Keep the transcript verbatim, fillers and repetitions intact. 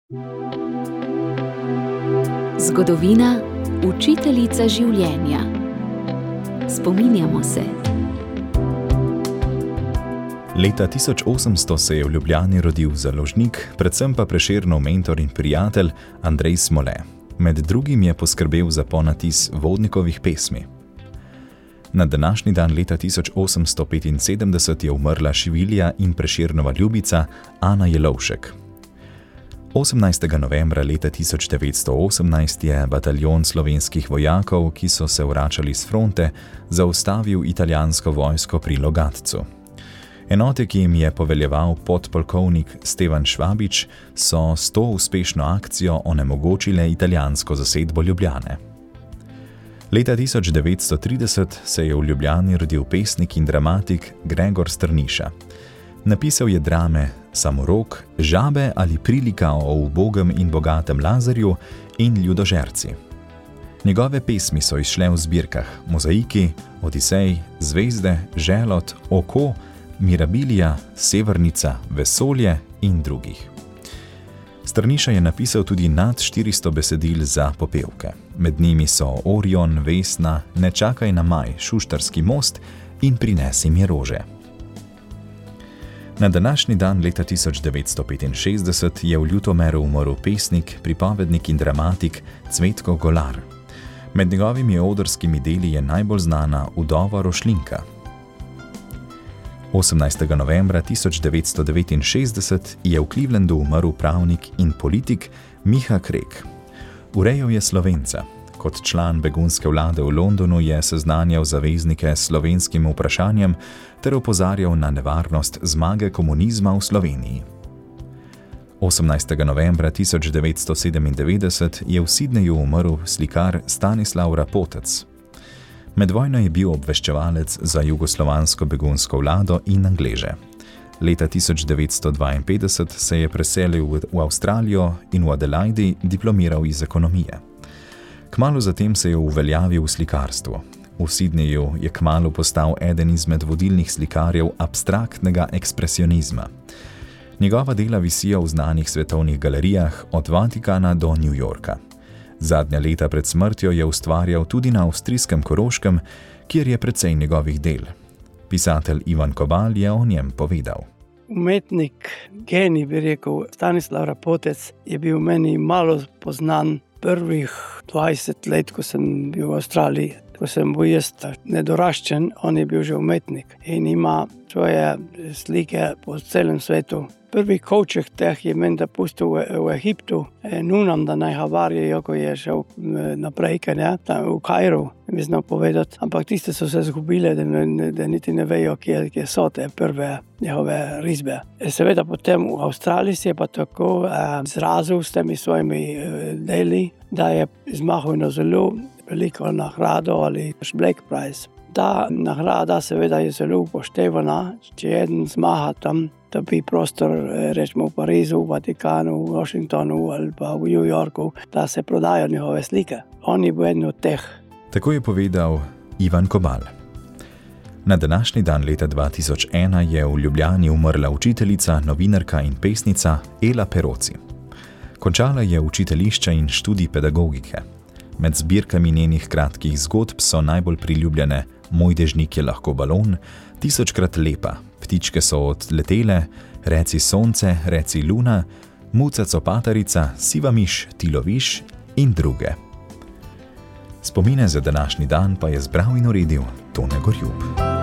Zgodovina, učiteljica življenja. Spominjamo se. Leta tisoč osemsto se je v Ljubljani rodil založnik, predvsem pa Prešernov mentor in prijatelj Andrej Smole. Med drugim je poskrbel za ponatis Vodnikovih pesmi. Na današnji dan leta tisoč osemsto petinsedemdeset je umrla šivilja in Prešernova ljubica Ana Jelovšek. osemnajstega novembra leta tisoč devetsto osemnajst je bataljon slovenskih vojakov, ki so se vračali s fronte, zaustavil italijansko vojsko pri Logatcu. Enote, ki jim je poveljeval podpolkovnik Stevan Švabič, so s to uspešno akcijo onemogočile italijansko zasedbo Ljubljane. Leta tisoč devetsto trideset se je v Ljubljani rodil pesnik in dramatik Gregor Strniša. Napisal je drame Samorok, Žabe ali prilika o ubogem in bogatem Lazarju in Ljudožerci. Njegove pesmi so izšle v zbirkah Mozaiki, Odisej, Zvezde, Želod, Oko, Mirabilija, Severnica, Vesolje in drugih. Strniša je napisal tudi nad štiristo besedil za popevke. Med njimi so Orion, Vesna, Ne čakaj na maj, Šuštarski most in Prinesi mi rože. Na današnji dan leta tisoč devetsto petinšestdeset je v Ljutomeru umrl pesnik, pripovednik in dramatik Cvetko Golar. Med njegovimi odrskimi deli je najbolj znana Vdova Rošlinka. osemnajstega novembra tisoč devetsto devetinšestdeset je v Clevelandu umrl pravnik in politik Miha Krek. Urejal je Slovenca. Kot član begunske vlade v Londonu je seznanjal zaveznike s slovenskim vprašanjem ter opozarjal na nevarnost zmage komunizma v Sloveniji. osemnajstega novembra tisoč devetsto sedemindevetdeset je v Sydneyju umrl slikar Stanislav Rapotec. Med vojno je bil obveščevalec za jugoslovansko begunsko vlado in Angleže. Leta tisoč devetsto dvainpetdeset se je preselil v Avstralijo in v Adelaidi diplomiral iz ekonomije. Kmalu zatem se je uveljavil v slikarstvu. V Sydneyju je kmalu postal eden izmed vodilnih slikarjev abstraktnega ekspresionizma. Njegova dela visijo v znanih svetovnih galerijah od Vatikana do New Yorka. Zadnja leta pred smrtjo je ustvarjal tudi na avstrijskem Koroškem, kjer je precej njegovih del. Pisatelj Ivan Kobal je o njem povedal. Umetnik, genij bi rekel, Stanislav Rapotec je bil meni malo poznan prvih dvajset let, ko sem bil v Avstraliji. Ko sem bil jaz nedoraščen, on je bil že umetnik in ima svoje slike po celem svetu. Prvi kovček teh je menda pustil v, v Egiptu, nunam, da naj havarijo, ko je šel naprej, ne, tam v Kairu, bi znal povedati, ampak tiste so se zgubile, da, da niti ne vejo, kje, kje so te prve njihove risbe. Seveda potem v Avstraliji se je pa tako eh, zrazil s temi svojimi eh, deli, da je zmahal na zelo veliko nagrado ali Black Prize. Ta nagrada seveda je zelo upoštevana, če eden zmaha tam, da bi prostor, rečemo v Parizu, v Vatikanu, v Washingtonu ali pa v New Yorku, da se prodajo njihove slike. On je bil eden od teh. Tako je povedal Ivan Kobal. Na današnji dan leta dva tisoč ena je v Ljubljani umrla učiteljica, novinarka in pesnica Ela Peroci. Končala je učiteljišče in študij pedagogike. Med zbirkami njenih kratkih zgodb so najbolj priljubljene Moj dežnik je lahko balon, Tisočkrat lepa, Ptičke so odletele, Reci sonce, reci luna, Muca copatarica, Siva miš, ti loviš in druge. Spomine za današnji dan pa je zbral in uredil Tone Gorjup.